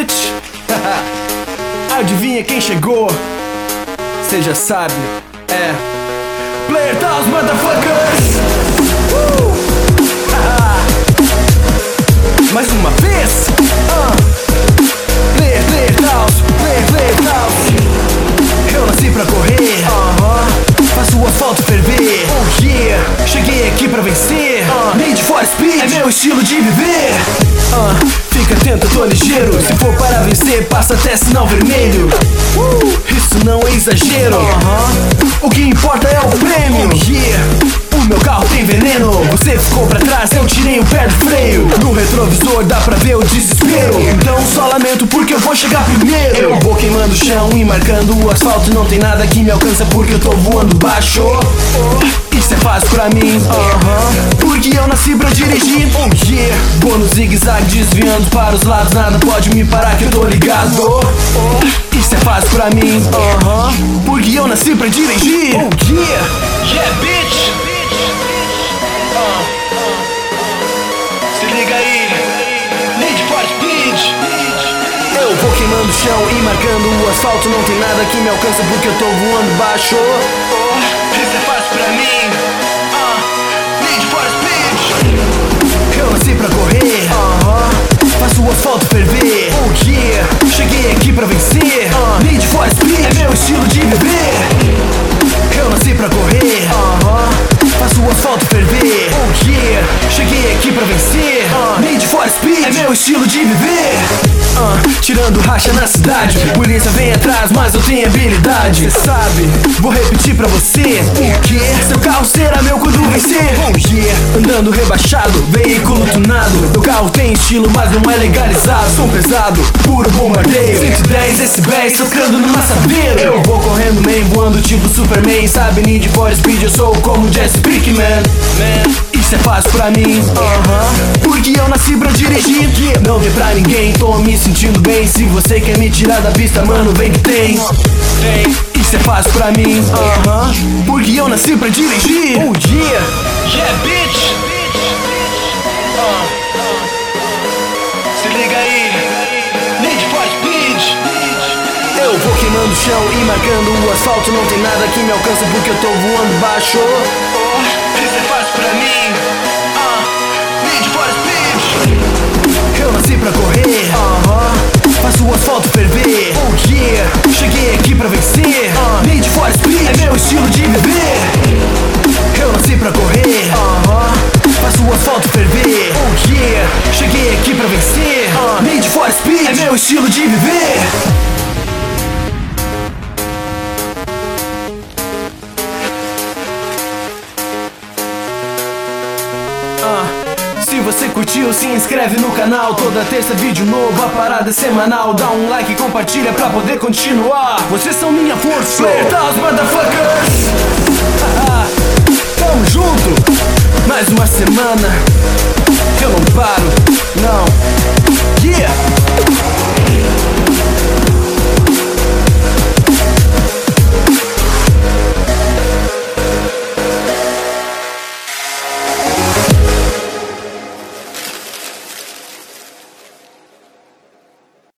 bitch. Adivinha quem chegou? Cê já sabe, é Player Taos, motherfuckers. Mais uma vez. Player Taos, Player Taos. Eu nasci pra correr, faço o asfalto ferver. Oh yeah, cheguei aqui pra vencer. Need for Speed é meu estilo de viver. Fica atento, eu tô ligeiro. Se for para vencer, passa até sinal vermelho. Isso não é exagero. O que importa é o prêmio. Oh yeah, o meu carro tem veneno. Você ficou pra trás, eu tirei o pé do freio. No retrovisor dá pra ver o desespero. Então só lamento porque eu vou chegar primeiro. Eu vou queimando o chão e marcando o asfalto. Não tem nada que me alcança porque eu tô voando baixo. Isso é fácil pra mim, porque eu nasci pra dirigir. Oh yeah, vou no zigue-zague desviando para os lados. Nada pode me parar que eu tô ligado. Isso é fácil pra mim, porque eu nasci pra dirigir. Oh yeah, yeah bitch. Se liga aí, Need for Speed. Eu vou queimando o chão e marcando o asfalto. Não tem nada que me alcança porque eu tô voando baixo. Isso é fácil pra mim, Need for Speed. Eu nasci pra correr, faço o asfalto ferver. Oh yeah, cheguei aqui pra vencer. Need for Speed é meu estilo de viver. Eu nasci pra correr, faço o asfalto ferver. Oh yeah, cheguei aqui pra vencer. Need for Speed é meu estilo de viver. Tirando racha na cidade, polícia vem atrás, mas eu tenho habilidade. Cê sabe, vou repetir pra você. O quê? Seu carro será meu quando vencer. Oh yeah, andando rebaixado, veículo tunado. Meu carro tem estilo, mas não é legalizado. Som pesado, puro bombardeio. 110 decibéis, tocando no maçadeiro. Eu vou correndo meio voando tipo Superman. Sabe, Need for Speed, eu sou como Jesse Pinkman. Isso é fácil pra mim, porque eu nasci pra dirigir. Não vê pra ninguém, tô me sentindo bem. Se você quer me tirar da pista, mano, vem que tem. Isso é fácil pra mim, porque eu nasci pra dirigir. Oh yeah, yeah bitch. Se liga aí, Need for Speed. Eu vou queimando o chão e marcando o asfalto. Não tem nada que me alcança porque eu tô voando baixo. Isso é fácil pra mim, Need for Speed. Eu nasci pra correr, faço o asfalto ferver. Oh yeah, cheguei aqui pra vencer. Need for Speed é meu estilo de viver. Eu nasci pra correr, faço o asfalto ferver. Oh yeah, cheguei aqui pra vencer. Need for Speed é meu estilo de viver. Se você curtiu, se inscreve no canal. Toda terça vídeo novo, a parada é semanal. Dá um like e compartilha pra poder continuar. Vocês são minha força, Player Taos, motherfuckers. Tamo junto, mais uma semana. Eu não paro, não. Yeah.